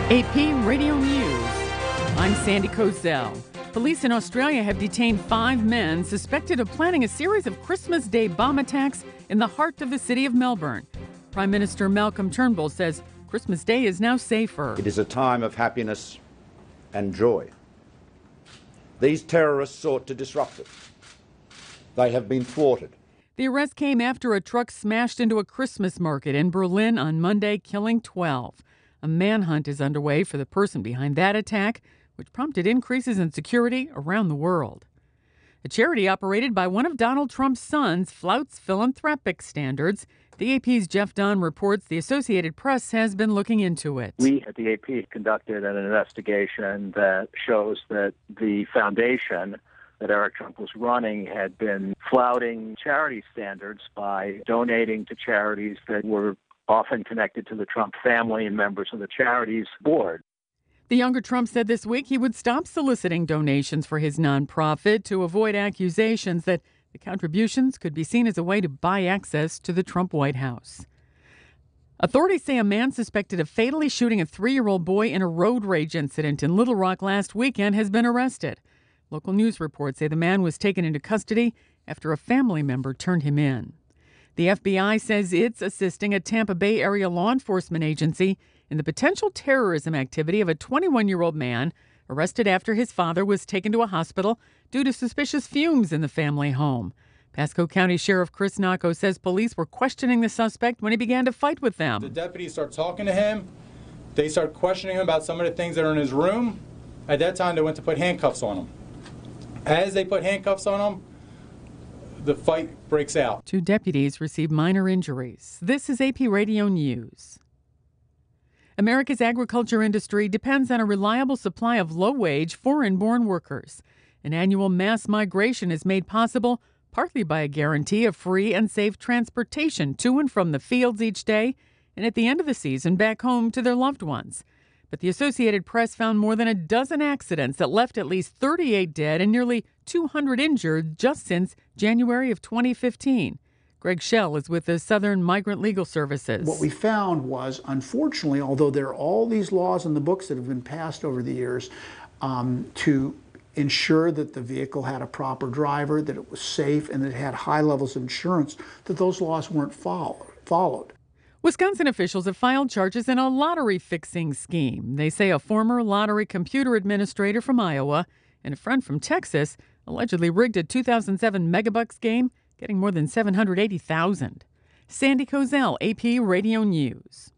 AP Radio News. I'm Sandy Kozel. Police in Australia have detained 5 men suspected of planning a series of Christmas Day bomb attacks in the heart of the city of Melbourne. Prime Minister Malcolm Turnbull says Christmas Day is now safer. It is a time of happiness and joy. These terrorists sought to disrupt it. They have been thwarted. The arrest came after a truck smashed into a Christmas market in Berlin on Monday, killing 12. A manhunt is underway for the person behind that attack, which prompted increases in security around the world. A charity operated by one of Donald Trump's sons flouts philanthropic standards. The AP's Jeff Dunn reports the Associated Press has been looking into it. We at the AP conducted an investigation that shows that the foundation that Eric Trump was running had been flouting charity standards by donating to charities that were often connected to the Trump family and members of the charity's board. The younger Trump said this week he would stop soliciting donations for his nonprofit to avoid accusations that the contributions could be seen as a way to buy access to the Trump White House. Authorities say a man suspected of fatally shooting a 3-year-old boy in a road rage incident in Little Rock last weekend has been arrested. Local news reports say the man was taken into custody after a family member turned him in. The FBI says it's assisting a Tampa Bay area law enforcement agency in the potential terrorism activity of a 21-year-old man arrested after his father was taken to a hospital due to suspicious fumes in the family home. Pasco County Sheriff Chris Nacco says police were questioning the suspect when he began to fight with them. The deputies start talking to him. They start questioning him about some of the things that are in his room. At that time, they went to put handcuffs on him. As they put handcuffs on him, the fight breaks out. 2 deputies received minor injuries. This is AP Radio News. America's agriculture industry depends on a reliable supply of low-wage, foreign-born workers. An annual mass migration is made possible partly by a guarantee of free and safe transportation to and from the fields each day and at the end of the season back home to their loved ones. But the Associated Press found more than a dozen accidents that left at least 38 dead and nearly 200 injured just since January of 2015. Greg Schell is with the Southern Migrant Legal Services. What we found was, unfortunately, although there are all these laws in the books that have been passed over the years to ensure that the vehicle had a proper driver, that it was safe, and that it had high levels of insurance, that those laws weren't followed. Wisconsin officials have filed charges in a lottery fixing scheme. They say a former lottery computer administrator from Iowa and a friend from Texas allegedly rigged a 2007 Megabucks game, getting more than $780,000. Sandy Kozel, AP Radio News.